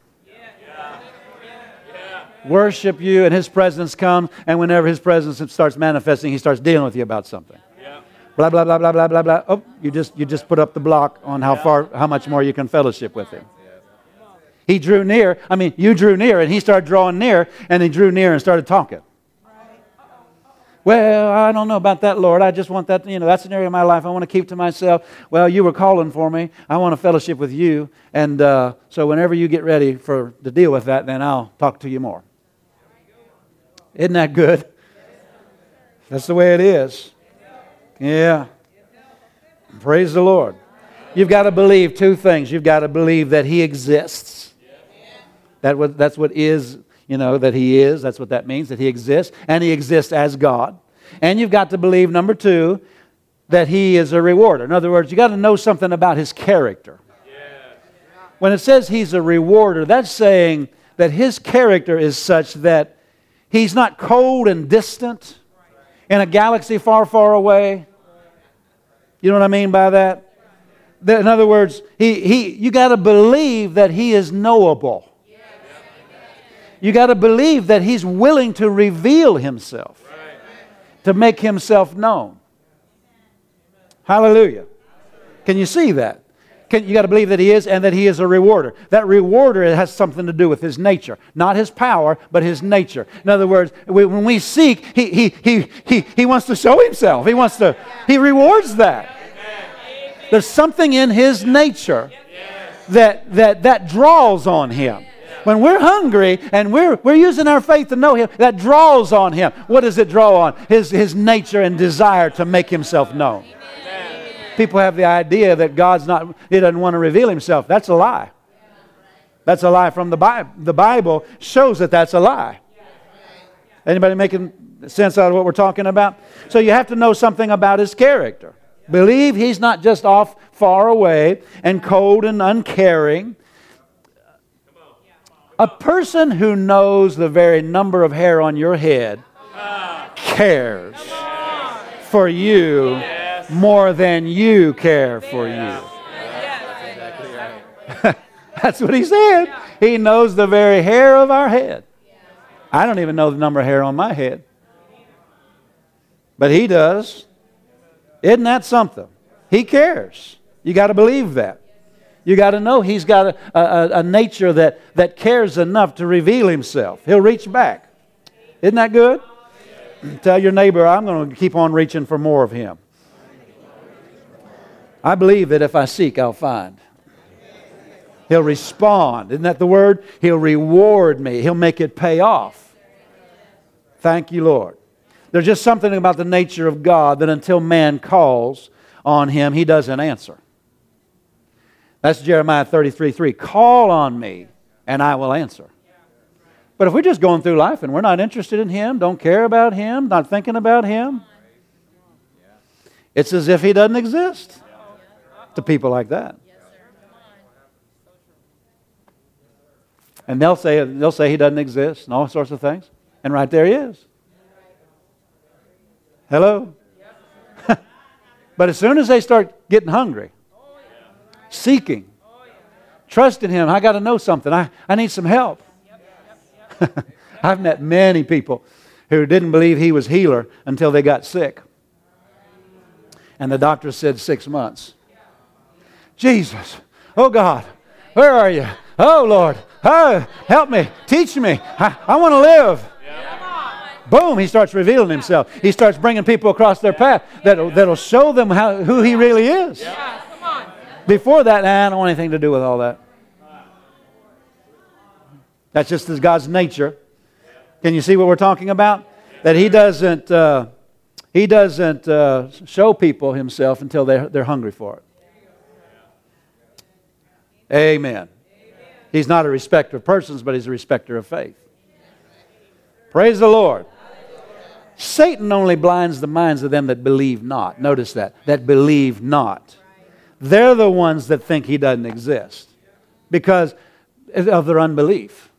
[SPEAKER 1] Worship you and His presence comes, and whenever His presence starts manifesting, He starts dealing with you about something. Blah, blah, blah, blah, blah, blah, blah. Oh, you just, you just put up the block on how far, how much more you can fellowship with Him. He drew near. I mean, you drew near, and He started drawing near, and He drew near and started talking. Well, I don't know about that, Lord. I just want that, you know, that's an area of my life I want to keep to myself. Well, you were calling for me. I want to fellowship with you. And uh, so whenever you get ready for to deal with that, then I'll talk to you more. Isn't that good? That's the way it is. Yeah. Praise the Lord. You've got to believe two things. You've got to believe that He exists. That what, that's what is, you know, that He is. That's what that means, that He exists. And He exists as God. And you've got to believe, number two, that He is a rewarder. In other words, you've got to know something about His character. When it says He's a rewarder, that's saying that His character is such that He's not cold and distant in a galaxy far, far away. You know what I mean by that? In other words, he, he, you got to believe that He is knowable. You got to believe that He's willing to reveal Himself, to make Himself known. Hallelujah. Can you see that? Can, you got to believe that He is, and that He is a rewarder. That rewarder has something to do with His nature. Not His power, but His nature. In other words, we, when we seek, he, he, he, he, he wants to show Himself. He wants to, He rewards that. There's something in His nature that, that, that draws on Him. When we're hungry and we're, we're using our faith to know Him, that draws on Him. What does it draw on? His, his nature and desire to make Himself known. People have the idea that God's not, He doesn't want to reveal Himself. That's a lie. That's a lie from the Bible. The Bible shows that that's a lie. Anybody making sense out of what we're talking about? So you have to know something about His character. Believe He's not just off far away and cold and uncaring. A person who knows the very number of hair on your head cares for you more than you care for you. That's what He said. He knows the very hair of our head. I don't even know the number of hair on my head. But He does. Isn't that something? He cares. You got to believe that. You got to know He's got a, a, a nature that, that cares enough to reveal Himself. He'll reach back. Isn't that good? Tell your neighbor, I'm going to keep on reaching for more of Him. I believe that if I seek, I'll find. He'll respond. Isn't that the word? He'll reward me. He'll make it pay off. Thank you, Lord. There's just something about the nature of God that until man calls on Him, He doesn't answer. That's Jeremiah thirty-three three. Call on me, and I will answer. But if we're just going through life and we're not interested in Him, don't care about Him, not thinking about Him, it's as if He doesn't exist to people like that. And they'll say, they'll say He doesn't exist and all sorts of things. And right there He is. Hello? But as soon as they start getting hungry, seeking, trusting Him, I got to know something. I, I need some help. I've met many people who didn't believe He was healer until they got sick. And the doctor said six months. Jesus, oh God, where are you? Oh Lord, oh, help me, teach me. I, I want to live. Boom, He starts revealing Himself. He starts bringing people across their path that'll, that'll show them how, who He really is. Before that, nah, I don't want anything to do with all that. That's just as God's nature. Can you see what we're talking about? That He doesn't uh, He doesn't uh, show people Himself until they're, they're hungry for it. Amen. He's not a respecter of persons, but He's a respecter of faith. Praise the Lord. Satan only blinds the minds of them that believe not. Notice that. That believe not. They're the ones that think He doesn't exist because of their unbelief.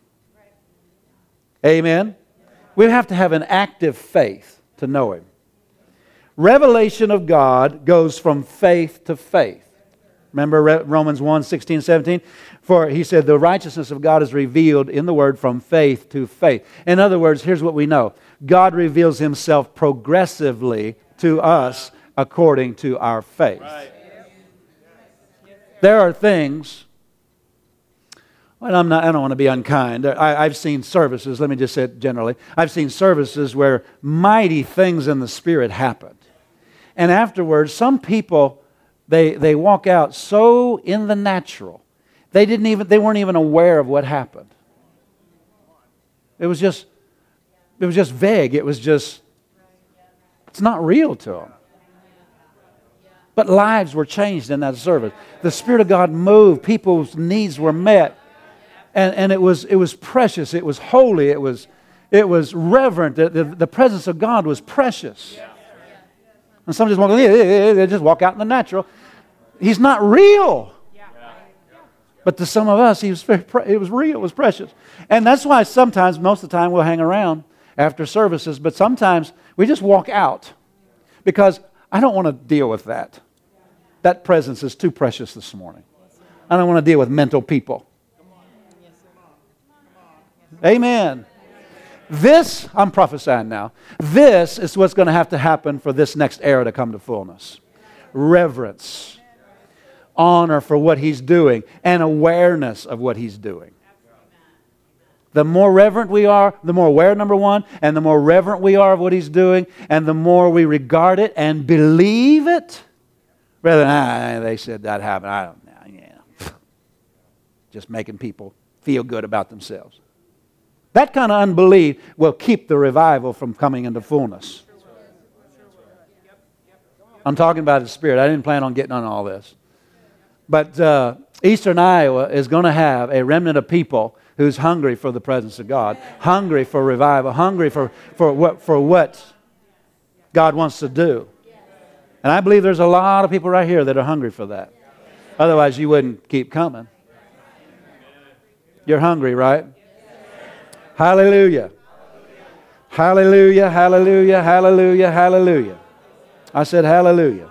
[SPEAKER 1] Amen? We have to have an active faith to know Him. Revelation of God goes from faith to faith. Remember Romans one, sixteen, seventeen? For he said, the righteousness of God is revealed in the Word from faith to faith. In other words, here's what we know. God reveals Himself progressively to us according to our faith. Right. There are things, and I'm not, I don't want to be unkind. I, I've seen services, let me just say it generally. I've seen services where mighty things in the Spirit happened. And afterwards, some people, they, they walk out so in the natural. They didn't even they weren't even aware of what happened. It was just it was just vague. It was just it's not real to them. But lives were changed in that service. The Spirit of God moved. People's needs were met. And, and it was it was precious. It was holy. It was it was reverent. The, the, the presence of God was precious. And some just walk, they just walk out in the natural. He's not real. But to some of us, he was very pre- it was real, it was precious. And that's why sometimes, most of the time, we'll hang around after services, but sometimes we just walk out because I don't want to deal with that. That presence is too precious this morning. I don't want to deal with mental people. Amen. This, I'm prophesying now, this is what's going to have to happen for this next era to come to fullness. Reverence. Honor for what He's doing and awareness of what He's doing. The more reverent we are, the more aware, number one, and the more reverent we are of what He's doing, and the more we regard it and believe it, rather than, ah, they said that happened. I don't know. Yeah. Just making people feel good about themselves. That kind of unbelief will keep the revival from coming into fullness. I'm talking about the Spirit. I didn't plan on getting on all this. But uh, Eastern Iowa is going to have a remnant of people who's hungry for the presence of God, hungry for revival, hungry for, for, what, for what God wants to do. And I believe there's a lot of people right here that are hungry for that. Otherwise, you wouldn't keep coming. You're hungry, right? Hallelujah. Hallelujah, hallelujah, hallelujah, hallelujah. I said hallelujah.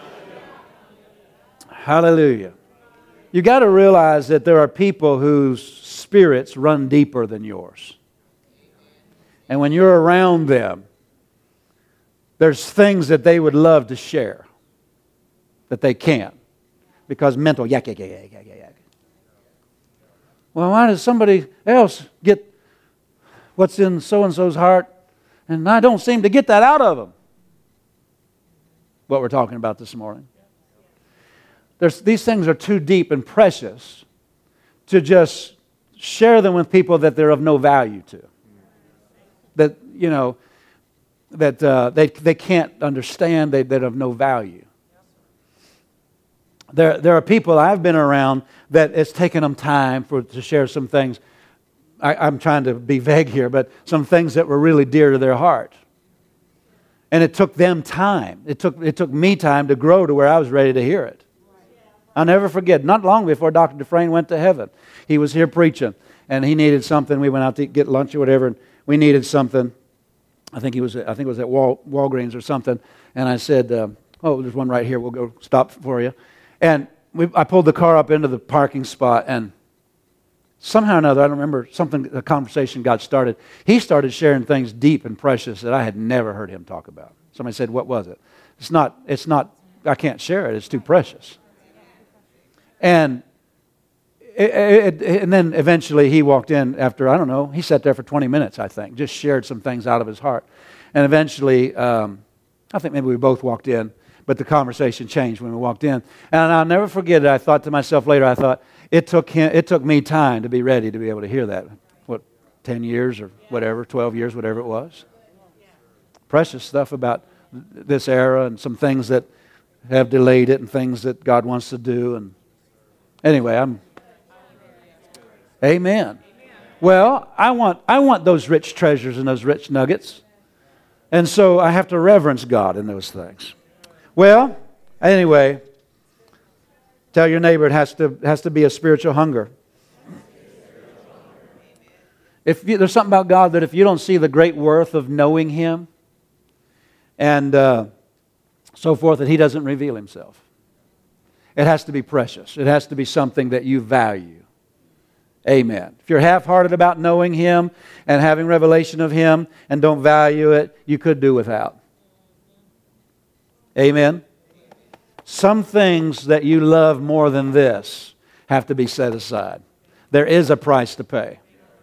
[SPEAKER 1] Hallelujah. You got to realize that there are people whose spirits run deeper than yours. And when you're around them, there's things that they would love to share that they can't because mental yak, yak, yak, yak, yak, yak. Well, why does somebody else get what's in so-and-so's heart and I don't seem to get that out of them? What we're talking about this morning. There's, these things are too deep and precious to just share them with people that they're of no value to. That, you know, that uh, they, they can't understand, they, they're of no value. There, there are people I've been around that it's taken them time for to share some things. I, I'm trying to be vague here, but some things that were really dear to their heart. And it took them time. It took, it took me time to grow to where I was ready to hear it. I'll never forget, not long before Doctor Dufresne went to heaven, he was here preaching, and he needed something. We went out to get lunch or whatever, and we needed something. I think he was, I think it was at Wal, Walgreens or something. And I said, uh, "Oh, there's one right here. We'll go stop for you." And we, I pulled the car up into the parking spot, and somehow or another, I don't remember, something, the conversation got started. He started sharing things deep and precious that I had never heard him talk about. Somebody said, "What was it?" It's not. It's not. I can't share it. It's too precious. And it, it, it, and then eventually he walked in after, I don't know, he sat there for twenty minutes, I think, just shared some things out of his heart. And eventually, um, I think maybe we both walked in, but the conversation changed when we walked in. And I'll never forget it. I thought to myself later, I thought, it took him, it took me time to be ready to be able to hear that. What, ten years or whatever, twelve years, whatever it was. Precious stuff about this era and some things that have delayed it and things that God wants to do. And anyway, I'm Amen. Well, I want, I want those rich treasures and those rich nuggets. And so I have to reverence God in those things. Well, anyway, tell your neighbor it has to, has to be a spiritual hunger. If you, there's something about God that if you don't see the great worth of knowing Him and uh, so forth, that He doesn't reveal Himself. It has to be precious. It has to be something that you value. Amen. If you're half-hearted about knowing Him and having revelation of Him and don't value it, you could do without. Amen. Some things that you love more than this have to be set aside. There is a price to pay.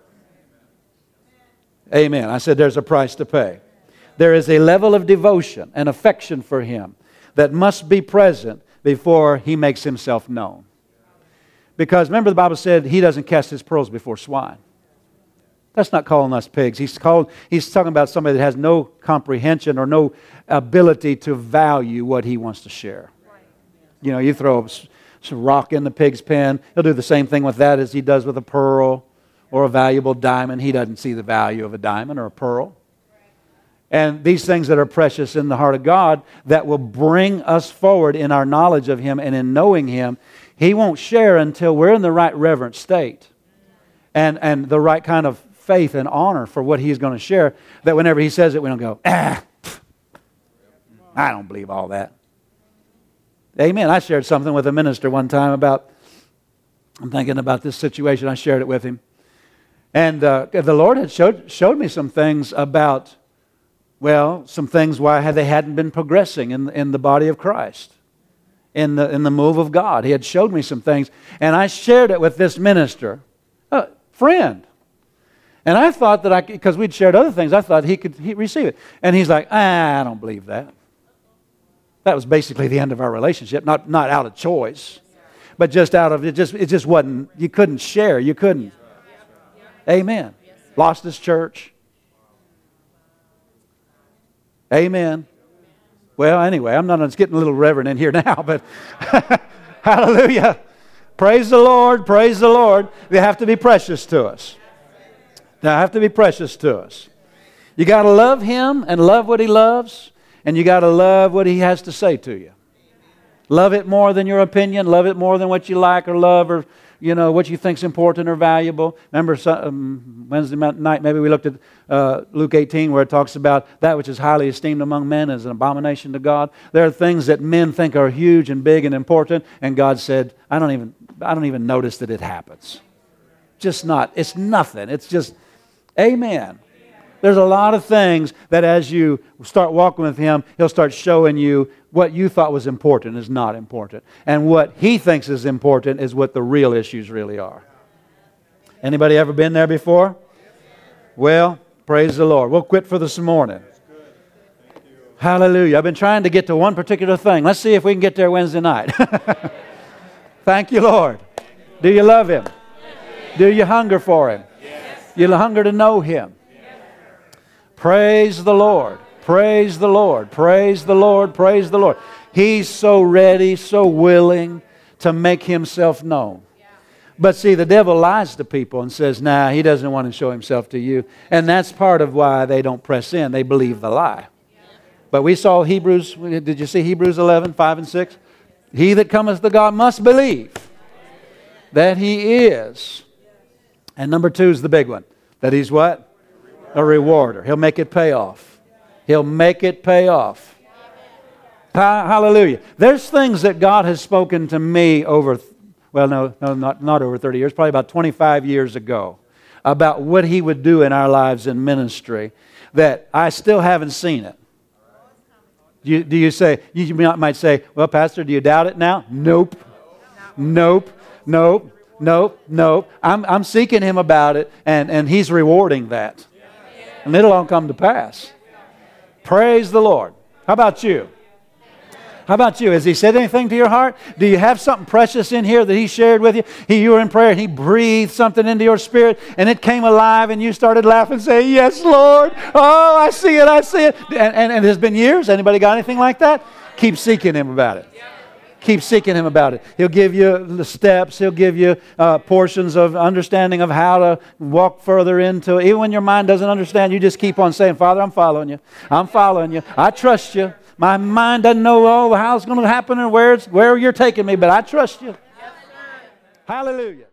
[SPEAKER 1] Amen. I said there's a price to pay. There is a level of devotion and affection for Him that must be present before He makes Himself known. Because remember the Bible said He doesn't cast His pearls before swine. That's not calling us pigs. He's called, He's talking about somebody that has no comprehension or no ability to value what He wants to share. You know, you throw some rock in the pig's pen, He'll do the same thing with that as He does with a pearl or a valuable diamond. He doesn't see the value of a diamond or a pearl. And these things that are precious in the heart of God that will bring us forward in our knowledge of Him and in knowing Him, He won't share until we're in the right reverent state and, and the right kind of faith and honor for what He's going to share, that whenever He says it, we don't go, ah, pff, I don't believe all that. Amen. I shared something with a minister one time about, I'm thinking about this situation. I shared it with him. And uh, the Lord had showed, showed me some things about, well, some things why they hadn't been progressing in, in the body of Christ, in the, in the move of God. He had showed me some things, and I shared it with this minister, a friend. And I thought that I, because we'd shared other things, I thought he could he receive it. And he's like, ah, I don't believe that. That was basically the end of our relationship, not, not out of choice, but just out of, it just, it just wasn't, you couldn't share, you couldn't. Amen. Lost his church. Amen. Well, anyway, I'm not it's getting a little reverent in here now, but hallelujah. Praise the Lord, praise the Lord. They have to be precious to us. They have to be precious to us. You got to love Him and love what He loves, and you got to love what He has to say to you. Love it more than your opinion. Love it more than what you like or love or, you know, what you think's important or valuable. Remember um, Wednesday night, maybe we looked at uh, Luke eighteen where it talks about that which is highly esteemed among men is an abomination to God. There are things that men think are huge and big and important, and God said, I don't even, I don't even notice that it happens. Just not, it's nothing. It's just, amen. There's a lot of things that as you start walking with Him, He'll start showing you what you thought was important is not important. And what He thinks is important is what the real issues really are. Anybody ever been there before? Well, praise the Lord. We'll quit for this morning. Hallelujah. I've been trying to get to one particular thing. Let's see if we can get there Wednesday night. Thank you, Lord. Do you love Him? Do you hunger for Him? You hunger to know Him? Praise the Lord. Praise the Lord. Praise the Lord. Praise the Lord. He's so ready, so willing to make Himself known. But see, the devil lies to people and says, nah, he doesn't want to show Himself to you. And that's part of why they don't press in. They believe the lie. But we saw Hebrews, did you see Hebrews eleven, five and six? He that cometh to God must believe that He is. And number two is the big one. That He's what? A rewarder. He'll make it pay off. He'll make it pay off. Hallelujah. There's things that God has spoken to me over, well, no, no not, not over thirty years, probably about twenty-five years ago, about what He would do in our lives in ministry that I still haven't seen it. Do you, do you say, you might say, well, Pastor, do you doubt it now? Nope. Nope. Nope. Nope. Nope. I'm, I'm seeking Him about it, and, and He's rewarding that. And it'll all come to pass. Praise the Lord. How about you? How about you? Has He said anything to your heart? Do you have something precious in here that He shared with you? He, you were in prayer and He breathed something into your spirit and it came alive and you started laughing and saying, yes, Lord. Oh, I see it. I see it. And, and, and it has been years. Anybody got anything like that? Keep seeking Him about it. Keep seeking Him about it. He'll give you the steps. He'll give you uh, portions of understanding of how to walk further into it. Even when your mind doesn't understand, you just keep on saying, Father, I'm following you. I'm following you. I trust you. My mind doesn't know oh, how it's going to happen and where, it's, where you're taking me, but I trust you. Hallelujah.